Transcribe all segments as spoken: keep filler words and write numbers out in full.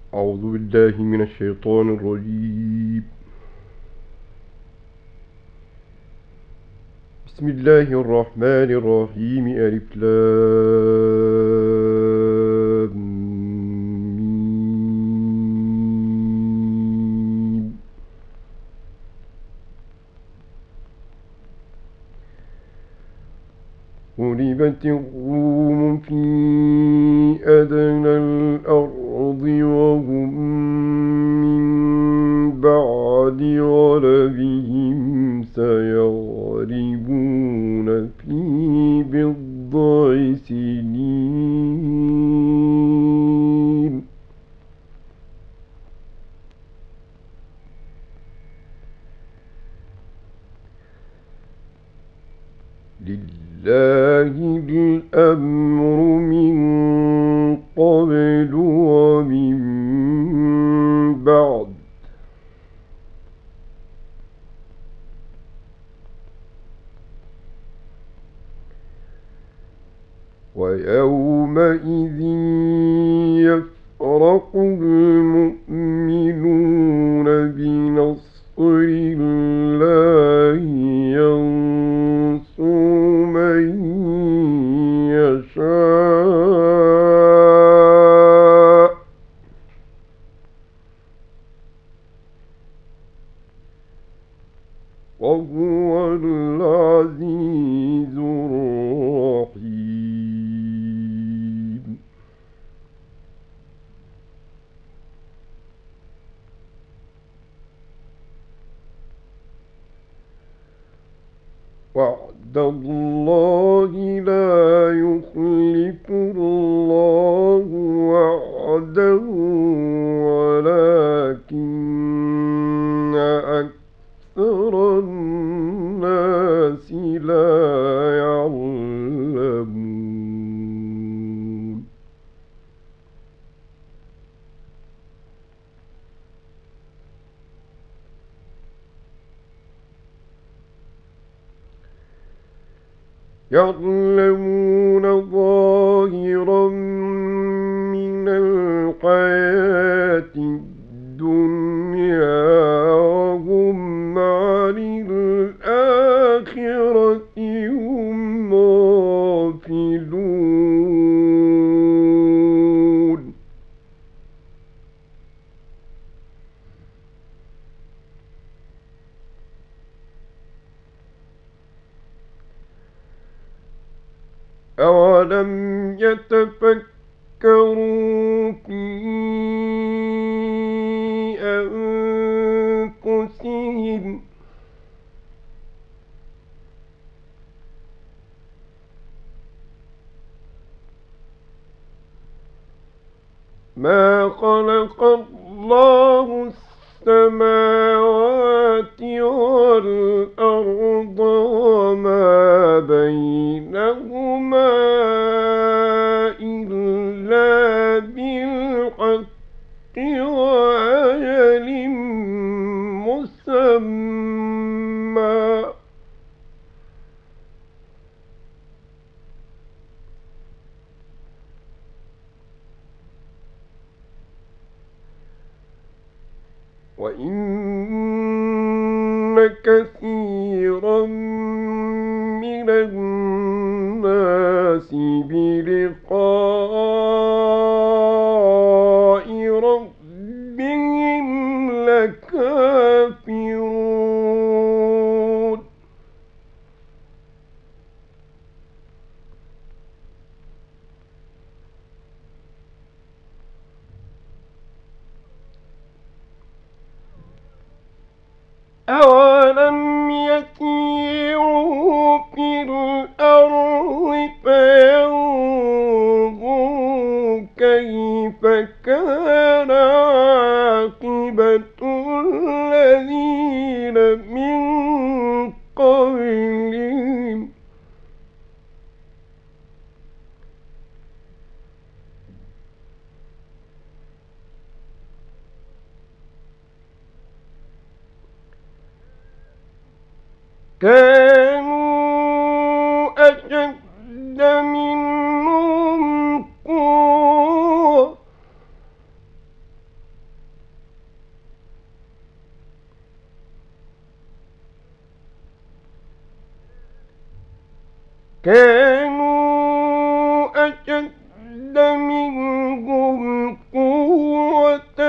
أعوذ بالله من الشيطان الرجيم. بسم الله الرحمن الرحيم. ألف لام ميم. غلبت الروم في أدنى الأرض وهم من بعد غلبهم سيغلبون في بضع سنين. لله الأمر من قبل ومن بعد ويومئذ يفرح المؤمنون بنصر الله ينصر من يشاء وهو العزيز الرحيم. وعد الله لا يخلف الله وعده ولكن أكثر الناس لا يعلمون. يعلمون ظاهرا من الحياة الدنيا وهم عن الآخرة هم غافلون. أولم يتفكروا في أنفسهم ما خلق الله السماوات والأرض وما بينهما إلا بالحق وأجل مسمى. وإن كثيرا من الناس بلقاء ربهم لكافرون. أولم يسيروا في الأرض فينظروا كيف كان عاقبة الذين من قبلهم كانوا أشد منهم قوة كانوا أشد منهم قوة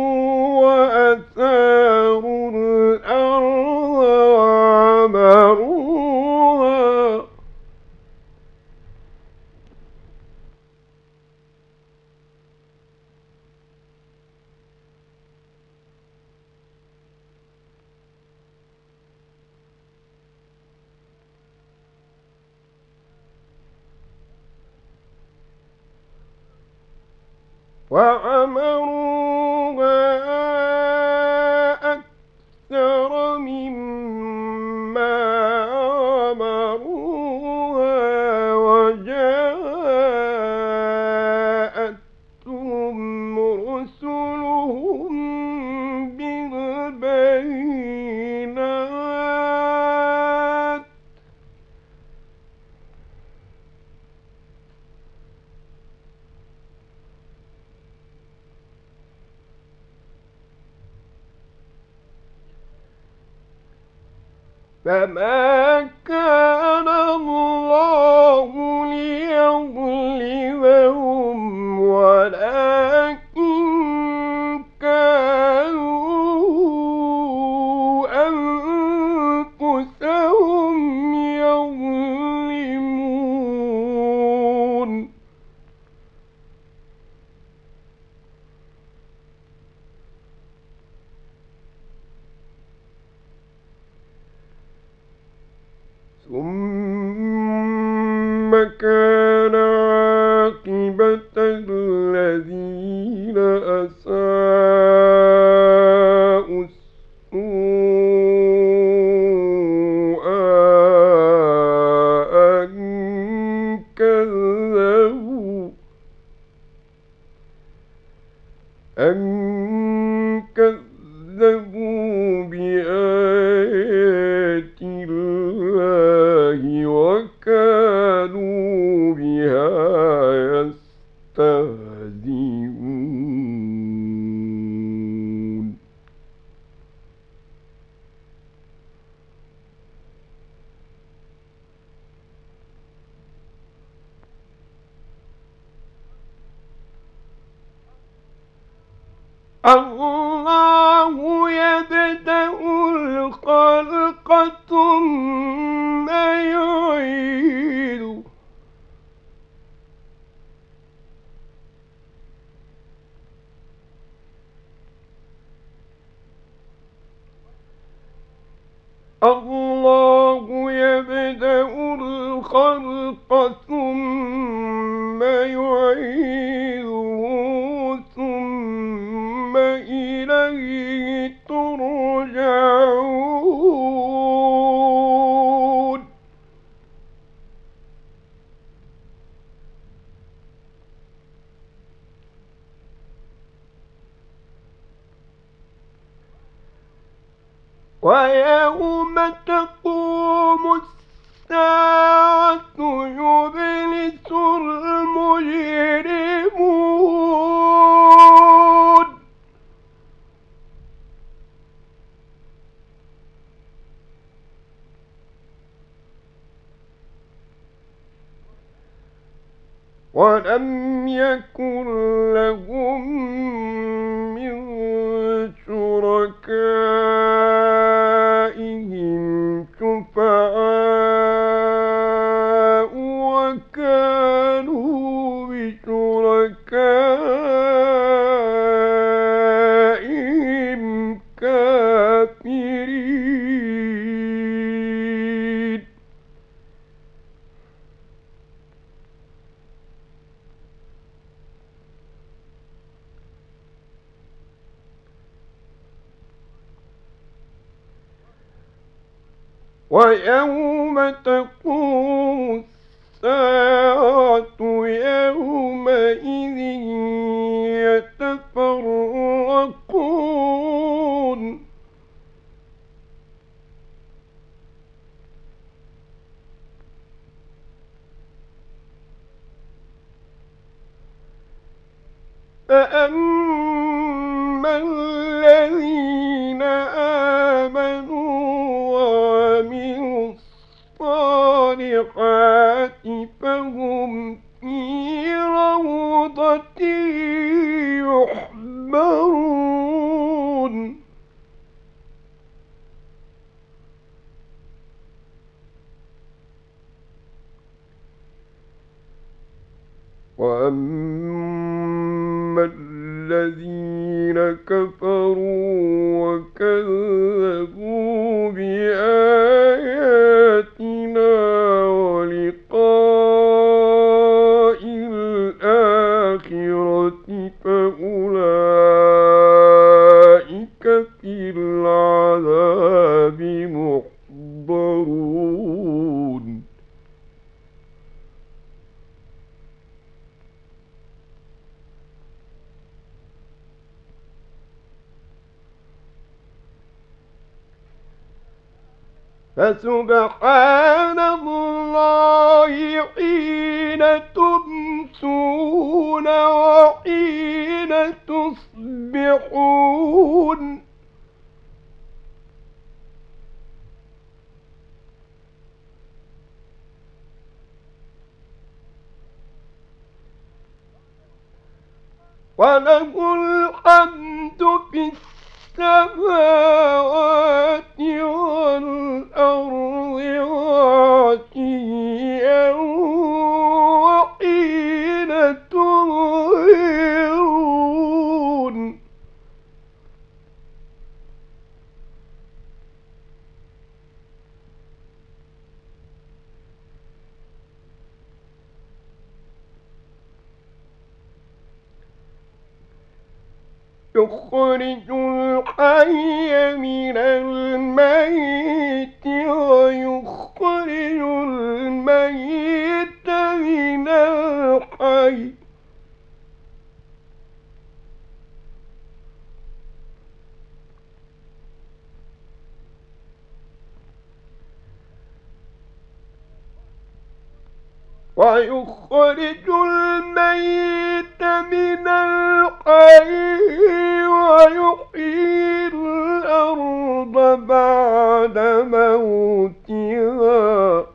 وأثاروا الأرض وعمروها وعمروها أكثر مما عمروها وجاءتهم رسلهم بالبينات فما كان الله ليظلمهم ولكن كانوا أنفسهم يظلمون ثم كان عاقبة الذين أساءوا السوء أن كذبوا أن كذبوا بآيات الله وكانوا بها يستهزئون الله يبدأ الخلق ثم يعيده الله يبدأ الخلق ثم يعيده ثم إليه ترجعون ويوم تقوم الساعة يبلس المجرمون ولم يكن لهم من شركائهم شفعاء وكانوا بشركائهم كافرين ويوم تقوم الساعة يومئذ يتفرقون فأما الذين آمنوا وعملوا الصالحات يتفكرون وأما الذين كفروا وكذبوا بآياتنا ولقاء الآخرة فأولئك في العذاب محضرون فسبحان الله حين تمسون وحين تصبحون وله الحمد في السماوات والأرض وعشيا وحين تظهرون يخرج الحي من الميت ويخرج الميت من الحي ويخرج الميت من الحي ويحيي الأرض بعد موتها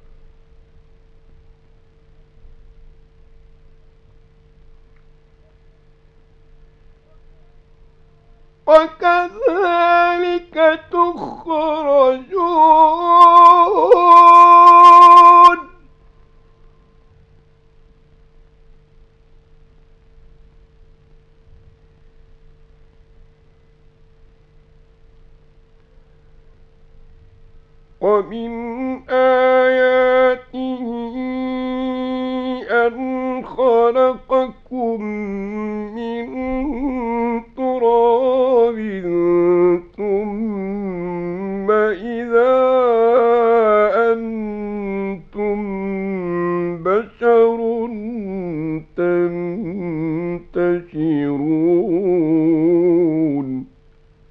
وكذلك تخرجون ومن آياته أن خلقكم من تراب ثم إذا أنتم بشر تنتشرون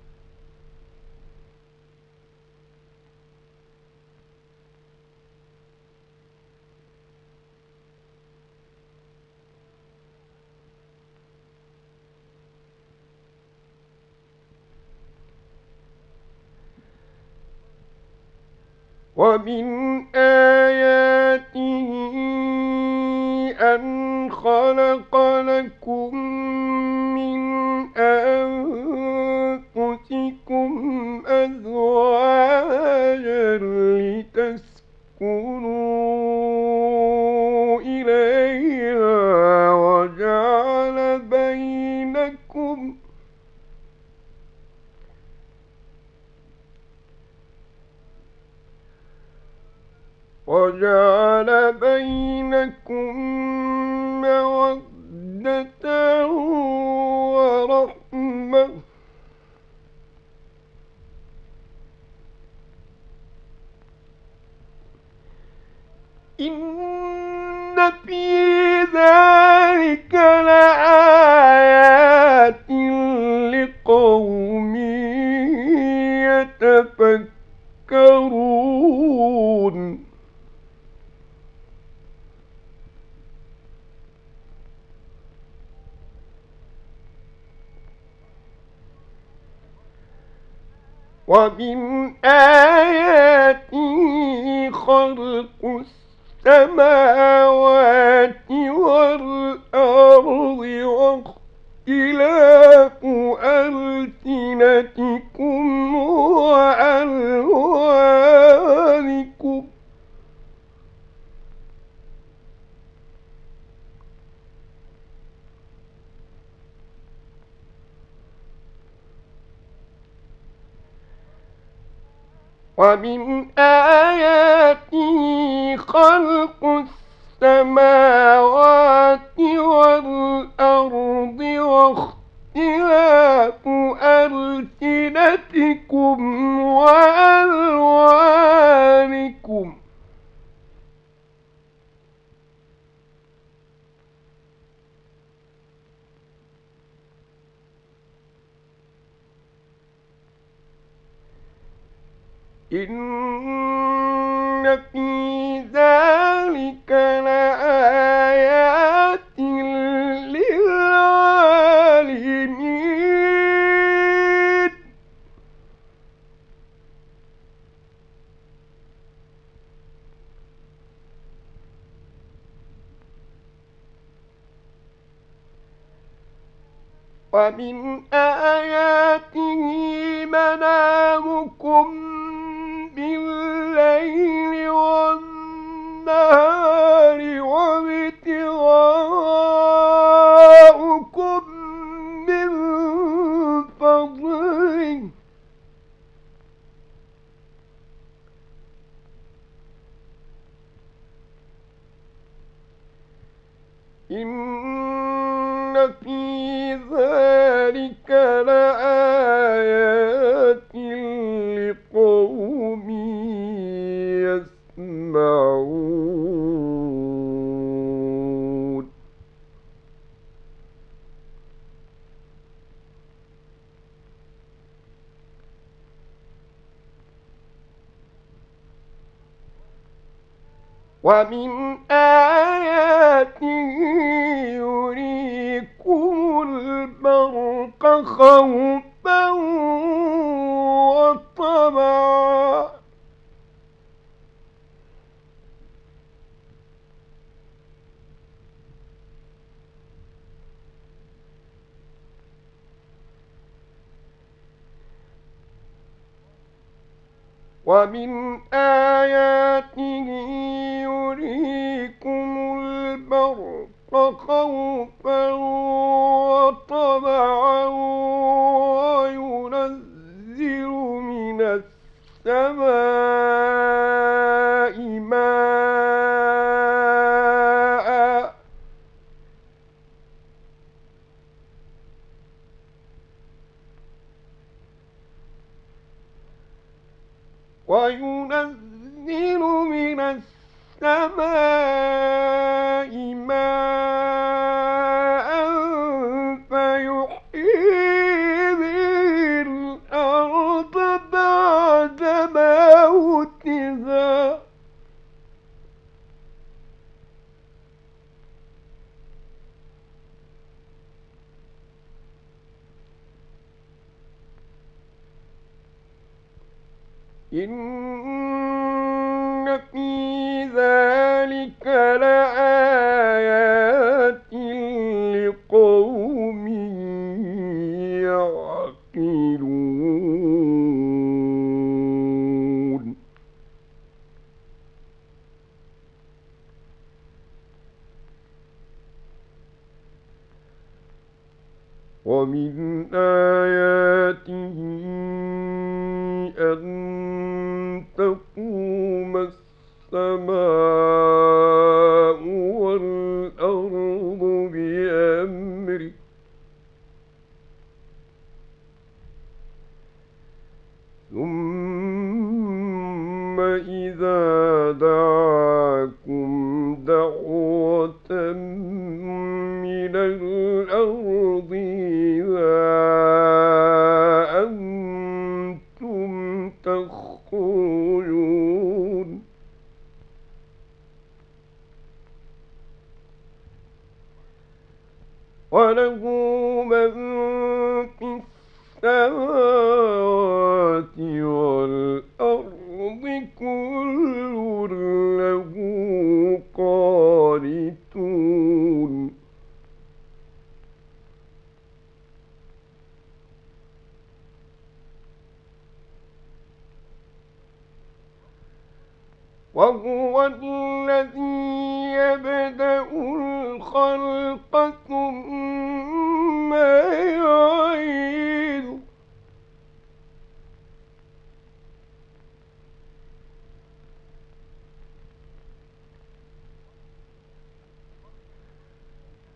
ومن آياته أن خلق لكم من أنفسكم أزواجا لتسكنوا إليها وجعل بينكم وجعل بينكم مودة ورحمة إن في ذلك لآيات لقوم يتفكرون ومن آياته خلق السماوات والأرض واختلاف ومن آياته خلق السماوات والأرض واختلاف ألسنتكم وألوانكم إن في ذلك لآيات للعالمين ومن آياته منامكم بالليل والنهار وابتغاؤكم من فضله إن في ذلك لآيات لقوم يسمعون ومن آياته يريكم البرق خوفا وطمعا ومن آياته يريكم البرق خوفا وطمعا وينزل من السماء ماء وينزل من السماء ماء فيحيي به الأرض بعد موتها إن في ذلك لآيات لقوم يعقلون ومن آياته أن تقوم السماء والأرض بأمره ثم إذا دعاكم دعوة من الأرض إذا أنتم تخرجون وله من في السماوات والأرض كل له قانتون وهو الذي يبدأ الخلق ثم يعيد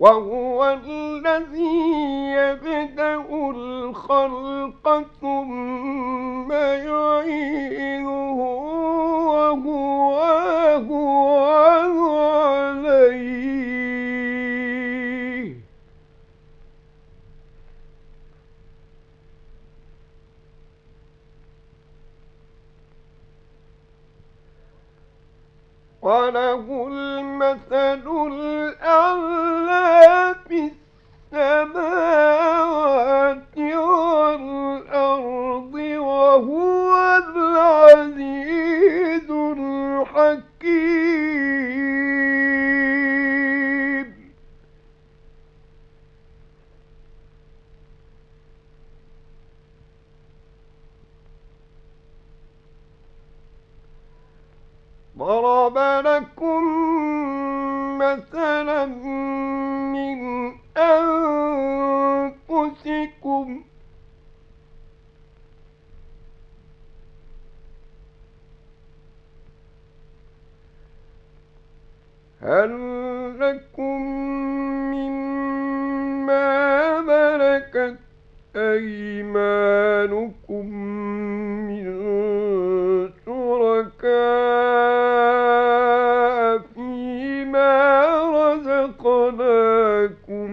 وهو الذي يبدأ الخلق ثم يعيده وهو أهون عليه وله المثل الأعلى في السماوات والأرض وهو العزيز الحكيم ضرب لكم مثلا من أنفسكم هل لكم مما ملكت أيمانكم من شركاء فيما رزقناكم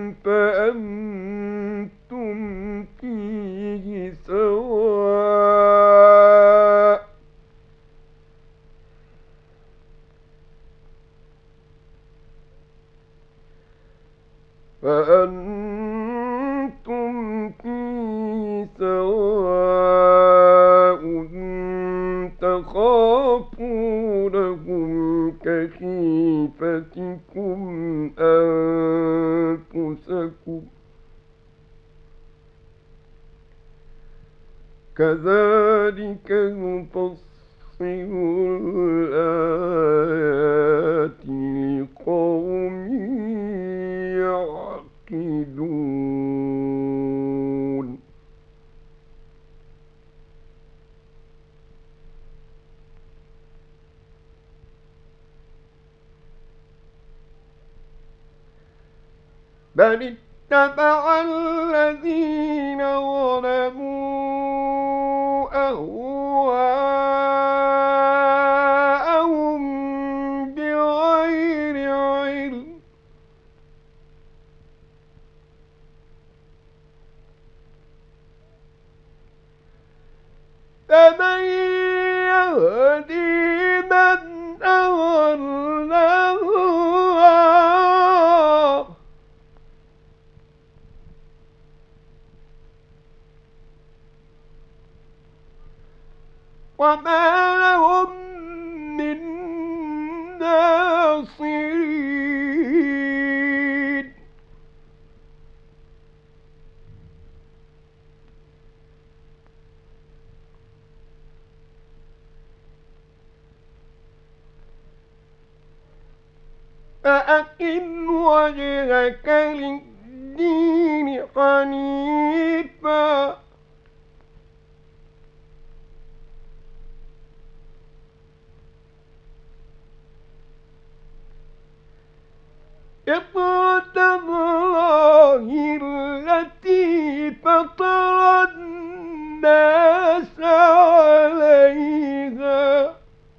فأنتم فيه سواء فأنتم فيه سواء تخافونهم كخيفتكم أنفسكم كذلك نفصل الآيات لقوم يعقلون بل اتبع الذين ظلموا أهواءهم بغير علم فمن يهدي من أضل الله وما لهم من ناصرين فأقم وجهك للدين حنيفا فطرة الله التي فطر الناس عليها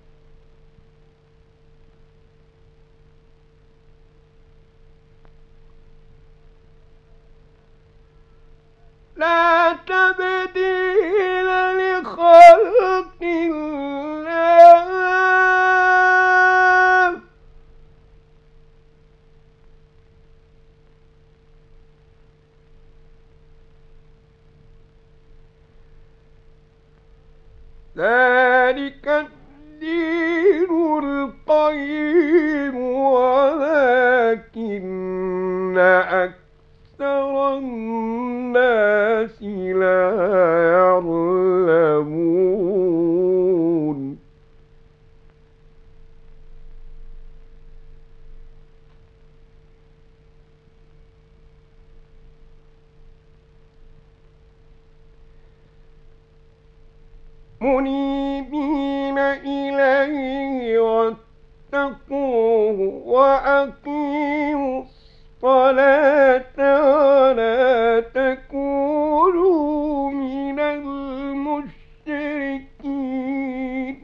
لا تبديل لخلق الله ذلك الدين القيم ولكن أكثر الناس لا يعلمون منيبين إليه واتقوه وأقيموا الصلاة ولا تكونوا من المشركين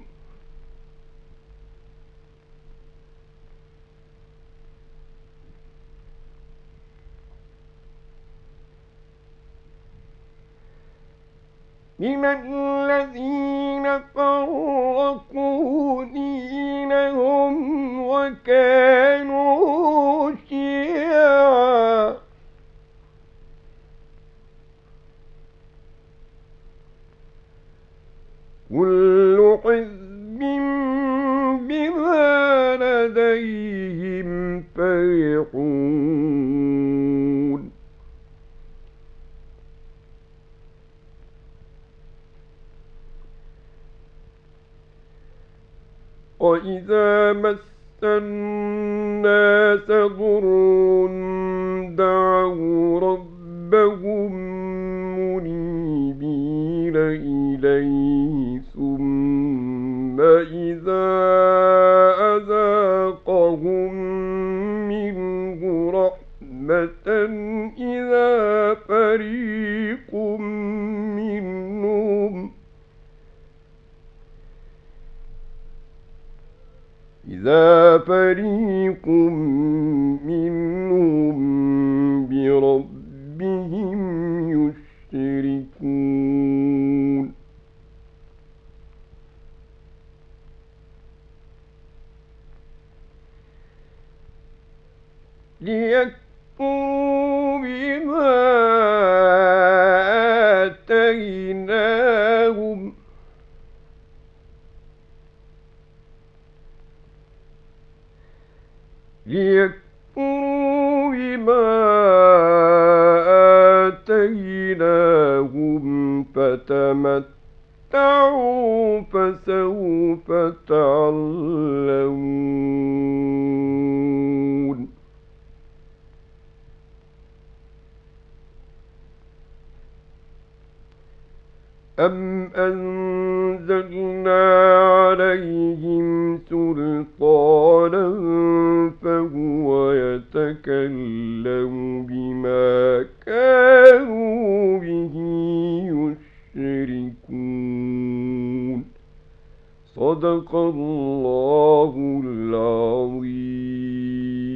من الذين فرقوا دينهم وكانوا شيعا كل حزب بما لديهم فرحون وإذا مس الناس ضر دعوا ربهم منيبين إليه ثم إذا أذاقهم منه رحمة إذا فريق منهم إذا فريق منهم بربهم يشركون ليكفروا بما آتيناهم ليكفروا بما آتيناهم فتمتعوا فسوف تعلمون أم أنزلنا عليهم سلطانا فهو يتكلم بما كانوا به يشركون صدق الله العظيم.